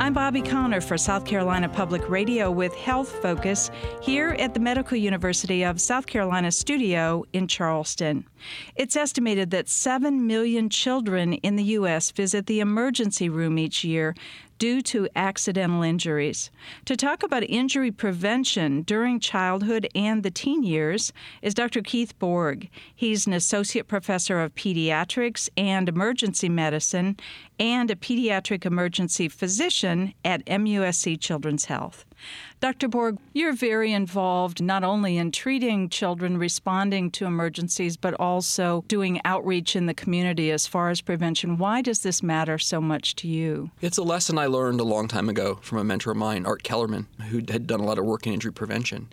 I'm Bobby Connor for South Carolina Public Radio with Health Focus here at the Medical University of South Carolina studio in Charleston. It's estimated that 7 million children in the U.S. visit the emergency room each year due to accidental injuries. To talk about injury prevention during childhood and the teen years is Dr. Keith Borg. He's an associate professor of pediatrics and emergency medicine and a pediatric emergency physician at MUSC Children's Health. Dr. Borg, you're very involved not only in treating children responding to emergencies, but also doing outreach in the community as far as prevention. Why does this matter so much to you? It's a lesson I learned a long time ago from a mentor of mine, Art Kellerman, who had done a lot of work in injury prevention.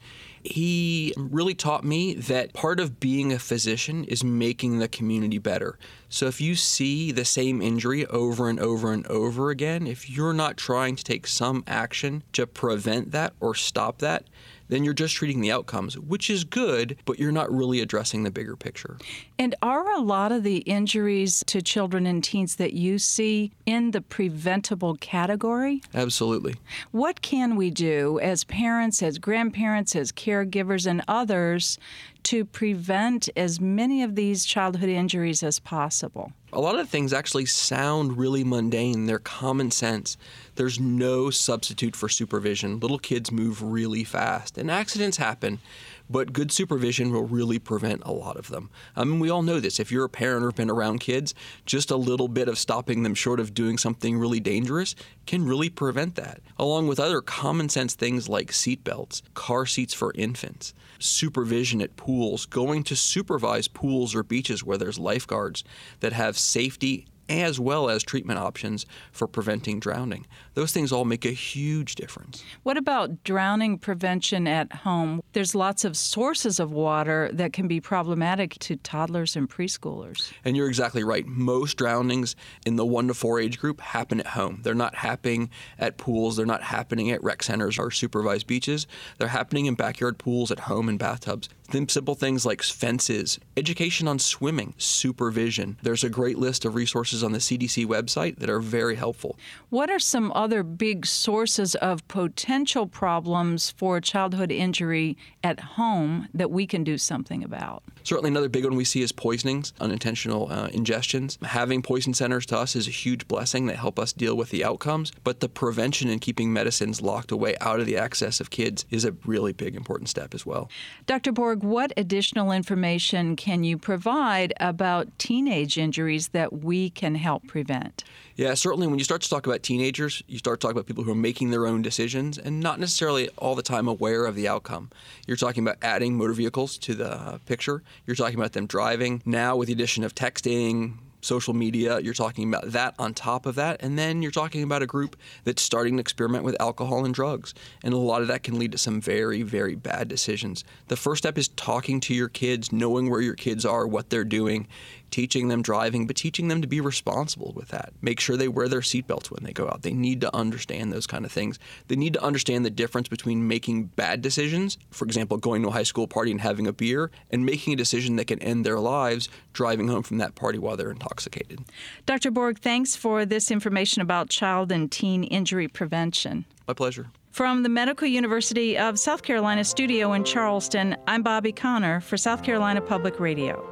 He really taught me that part of being a physician is making the community better. So if you see the same injury over and over and over again, if you're not trying to take some action to prevent that or stop that, then you're just treating the outcomes, which is good, but you're not really addressing the bigger picture. And are a lot of the injuries to children and teens that you see in the preventable category? Absolutely. What can we do as parents, as grandparents, as caregivers, and others to prevent as many of these childhood injuries as possible? A lot of things actually sound really mundane. They're common sense. There's no substitute for supervision. Little kids move really fast, and accidents happen, but good supervision will really prevent a lot of them. We all know this. If you're a parent or have been around kids, just a little bit of stopping them short of doing something really dangerous can really prevent that, along with other common sense things like seat belts, car seats for infants, supervision at pools, going to supervise pools or beaches where there's lifeguards that have safety as well as treatment options for preventing drowning. Those things all make a huge difference. What about drowning prevention at home? There's lots of sources of water that can be problematic to toddlers and preschoolers. And you're exactly right. Most drownings in the 1 to 4 age group happen at home. They're not happening at pools. They're not happening at rec centers or supervised beaches. They're happening in backyard pools, at home, in bathtubs. Simple things like fences, education on swimming, supervision. There's a great list of resources on the CDC website that are very helpful. What are some other big sources of potential problems for childhood injury at home that we can do something about? Certainly another big one we see is poisonings, unintentional ingestions. Having poison centers to us is a huge blessing that help us deal with the outcomes, but the prevention and keeping medicines locked away out of the access of kids is a really big, important step as well. Dr. Borg, what additional information can you provide about teenage injuries that we can help prevent? Yeah, certainly when you start to talk about teenagers, you start to talk about people who are making their own decisions and not necessarily all the time aware of the outcome. You're talking about adding motor vehicles to the picture. You're talking about them driving. Now with the addition of texting, social media, you're talking about that on top of that. And then you're talking about a group that's starting to experiment with alcohol and drugs. And a lot of that can lead to some very, very bad decisions. The first step is talking to your kids, knowing where your kids are, what they're doing, teaching them driving, but teaching them to be responsible with that. Make sure they wear their seatbelts when they go out. They need to understand those kind of things. They need to understand the difference between making bad decisions, for example, going to a high school party and having a beer, and making a decision that can end their lives driving home from that party while they're intoxicated. Dr. Borg, thanks for this information about child and teen injury prevention. My pleasure. From the Medical University of South Carolina studio in Charleston, I'm Bobby Connor for South Carolina Public Radio.